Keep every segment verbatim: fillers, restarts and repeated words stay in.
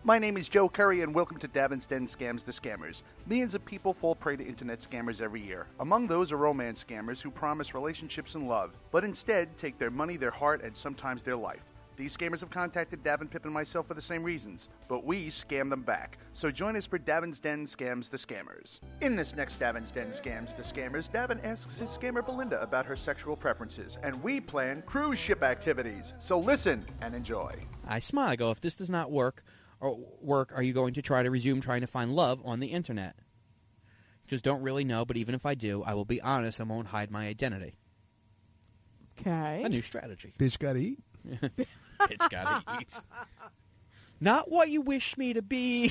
My name is Joe Curry, and welcome to Davin's Den Scams the Scammers. Millions of people fall prey to internet scammers every year. Among those are romance scammers who promise relationships and love, but instead take their money, their heart, and sometimes their life. These scammers have contacted Davin, Pip, and myself for the same reasons, but we scam them back. So join us for Davin's Den Scams the Scammers. In this next Davin's Den Scams the Scammers, Davin asks his scammer Belinda about her sexual preferences, and we plan cruise ship activities. So listen and enjoy. I smile. I go, if this does not work, or work, are you going to try to resume trying to find love on the internet? Just don't really know, but even if I do, I will be honest and won't hide my identity. Okay. A new strategy. Bitch gotta eat. Bitch gotta eat. Not what you wish me to be.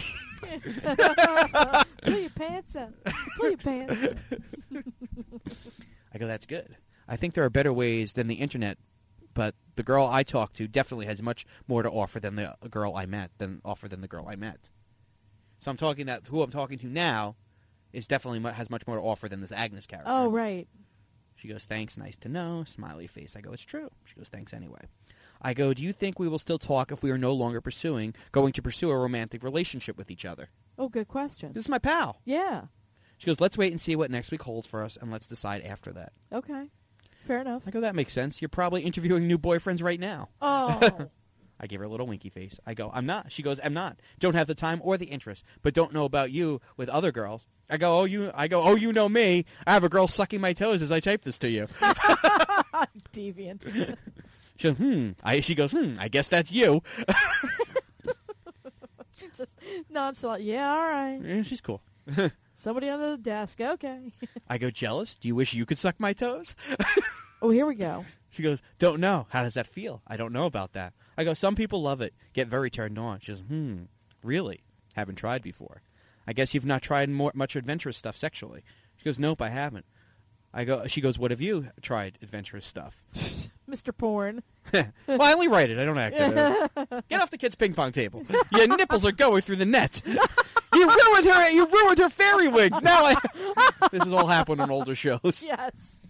Pull your pants up. Pull your pants up. I go, that's good. I think there are better ways than the internet, but the girl I talk to definitely has much more to offer than the girl I met, than offer than the girl I met. So I'm talking that who I'm talking to now is definitely mu- has much more to offer than this Agnes character. Oh, right. She goes, thanks, nice to know, smiley face. I go, it's true. She goes, thanks anyway. I go, do you think we will still talk if we are no longer pursuing, going to pursue a romantic relationship with each other? Oh, good question. This is my pal. Yeah. She goes, let's wait and see what next week holds for us, and let's decide after that. Okay. Fair enough. I go, that makes sense. You're probably interviewing new boyfriends right now. Oh. I give her a little winky face. I go, I'm not. She goes, I'm not. Don't have the time or the interest, but don't know about you with other girls. I go, oh, you I go, oh, you know me. I have a girl sucking my toes as I type this to you. Deviant. She goes, hmm. I, she goes, hmm, I guess that's you. Just nonchalant. Yeah, all right. Yeah, she's cool. Somebody on the desk. Okay. I go, jealous? Do you wish you could suck my toes? Oh, here we go. She goes, don't know. How does that feel? I don't know about that. I go, some people love it, get very turned on. She goes, hmm, really? Haven't tried before. I guess you've not tried more, much adventurous stuff sexually. She goes, nope, I haven't. I go. She goes, what have you tried adventurous stuff? Mister Porn. Well, I only write it. I don't act it. Get off the kid's ping pong table. Your nipples are going through the net. You ruined her. You ruined her fairy wigs. Now I. This has all happened on older shows. Yes.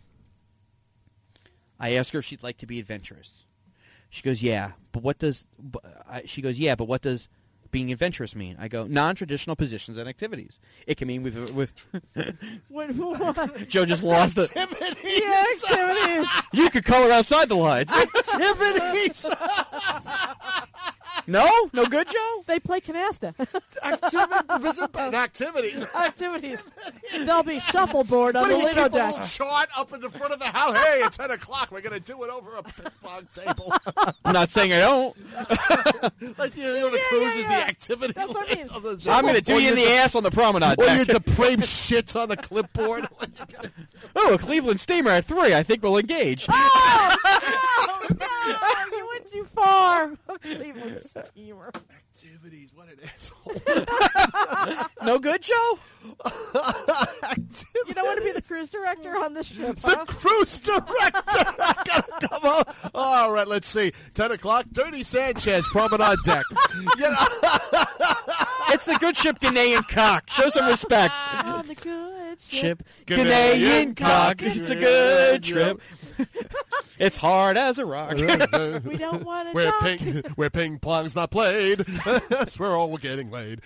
I ask her if she'd like to be adventurous. She goes, yeah, but what does? But, I, she goes, yeah, but what does being adventurous mean? I go, non-traditional positions and activities. It can mean with with. What, what? Joe just lost it. Activities. Yeah, activities. You could color outside the lines. Activities. No, no good, Joe. They play canasta. Activities. Visit activities. Activities. There'll be shuffleboard on What the do you Lido keep a deck. little chart up in the front of the house? Hey, at ten o'clock, we're gonna do it over a ping pong table. I'm not saying I don't. Like you know, the Yeah, cruise yeah, is yeah. the activity That's what I list mean. of the- I'm going to do Or you in your the de- ass on the promenade Or your deck. depraved shits on the clipboard. Oh, a Cleveland Steamer at three. I think we'll engage. Oh, no, no, you went too far. Cleveland Steamer. Activities, what an asshole. No good, Joe? Activities. You don't want to be the cruise director on this ship, The huh? cruise director. I gotta come on. All right, let's see. Ten o'clock. Dirty Sanchez, promenade deck. You know. It's the good ship, Ghanaian cock. Show some respect. On the good Ship, ship. Ghanaian cock. It's a good Yeah. trip. It's hard as a rock. We don't want to Where dock. ping, where ping pong's not played. That's where all we're getting laid.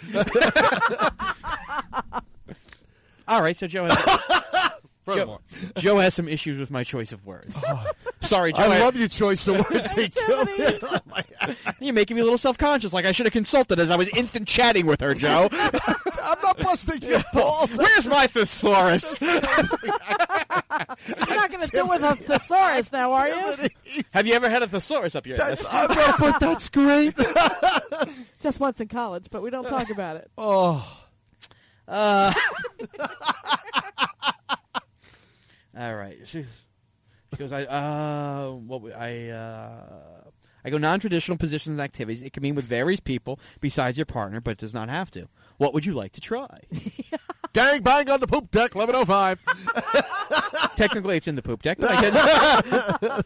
All right, so Joe has, Furthermore, Joe has some issues with my choice of words. Sorry, Joe. I love your choice of words. They kill me. Activities. You're making me a little self-conscious, like I should have consulted as I was instant chatting with her, Joe. I'm not busting your balls. Where's my thesaurus? You're not going to do with a thesaurus now, are you? Activities. Have you ever had a thesaurus up your That's, ass? I know, but that's great. Just once in college, but we don't talk about it. Oh. Uh, all right. She, she goes, I, uh, what, we- I, uh, I go non-traditional positions and activities. It can mean with various people besides your partner, but it does not have to. What would you like to try? Gang bang on the poop deck, eleven oh five. Technically, it's in the poop deck, but I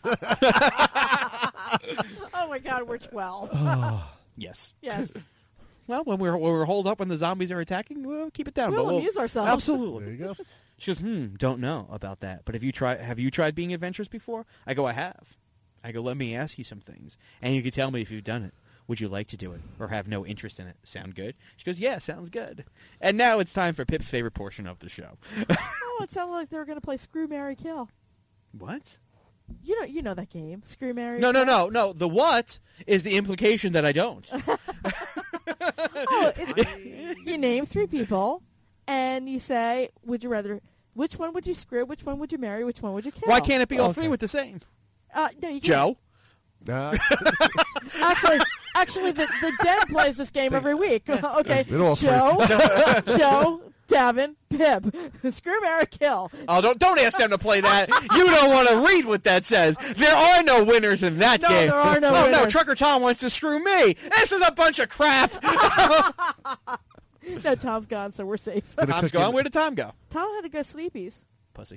can. Oh, my God, we're twelve. Oh. Yes. Yes. Well, when we're when we're holed up when the zombies are attacking, we'll keep it down. We'll but we'll amuse ourselves. Absolutely. There you go. She goes, hmm, don't know about that. But have you tried? Have you tried being adventurous before? I go, I have. I go, let me ask you some things, and you can tell me if you've done it. Would you like to do it or have no interest in it? Sound good? She goes, yeah, sounds good. And now it's time for Pip's favorite portion of the show. Oh, it sounded like they were going to play Screw, Marry, Kill. What? You know, you know that game, Screw, Marry, No, Kill. no, no, no. The what is the implication that I don't. Oh, it, you name three people, and you say, would you rather, which one would you screw, which one would you marry, which one would you kill? Why can't it be all Okay. three with the same? Uh, no, you can't. Joe? Uh, Actually, actually, the, the Den plays this game every week. Okay, It all Joe, Joe, Davin, Pip, Screw, Marry, Kill. Oh, don't don't ask them to play that. You don't want to read what that says. There are no winners in that No, game. there are no oh, no, winners. Trucker Tom wants to screw me. This is a bunch of crap. No, Tom's gone, so we're safe. Gonna Tom's cook gone. in- Where did Tom go? Tom had to go sleepies. Pussy.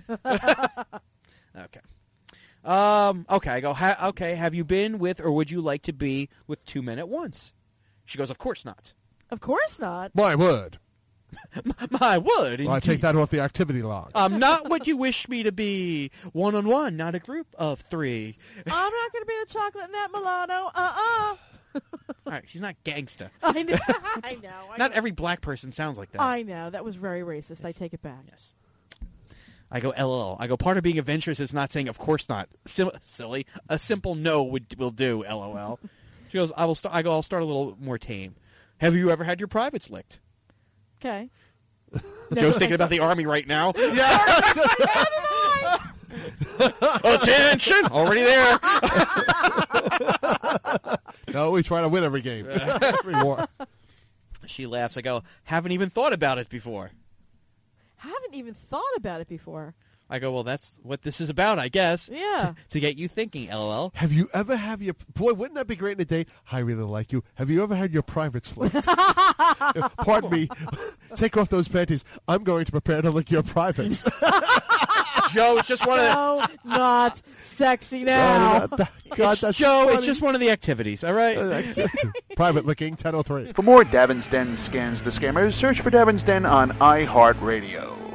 Okay. Um. Okay. I go. Ha- okay. Have you been with, or would you like to be with two men at once? She goes, of course not. Of course not. My word. My word. Well, I take that off the activity log. I'm not what you wish me to be. One on one, not a group of three. I'm not going to be the chocolate in that Milano. Uh-uh. All right, she's not gangsta. I know. I know. I Not know. every black person sounds like that. I know. That was very racist. I take it back. Yes. I go L O L. I go, part of being adventurous is not saying of course not. Sim- silly. A simple no would will do. L O L. She goes, I will. St- I go. I'll start a little more tame. Have you ever had your privates licked? Okay. Joe's thinking about the army right now. Yeah. Attention! Already there. No, we try to win every game. Every war. She laughs. I go, haven't even thought about it before. Haven't even thought about it before. I go, well, that's what this is about, I guess. Yeah. To get you thinking, L O L. Have you ever have your boy? Wouldn't that be great in a date? I really like you. Have you ever had your privates licked? Pardon me. Take off those panties. I'm going to prepare to lick your privates. Joe, it's just one of the... So not sexy now. God, It's- that's Joe, funny. it's just one of the activities, all right? Private licking, ten oh three. For more Davin's Den scans the scammers, search for Davin's Den on iHeartRadio.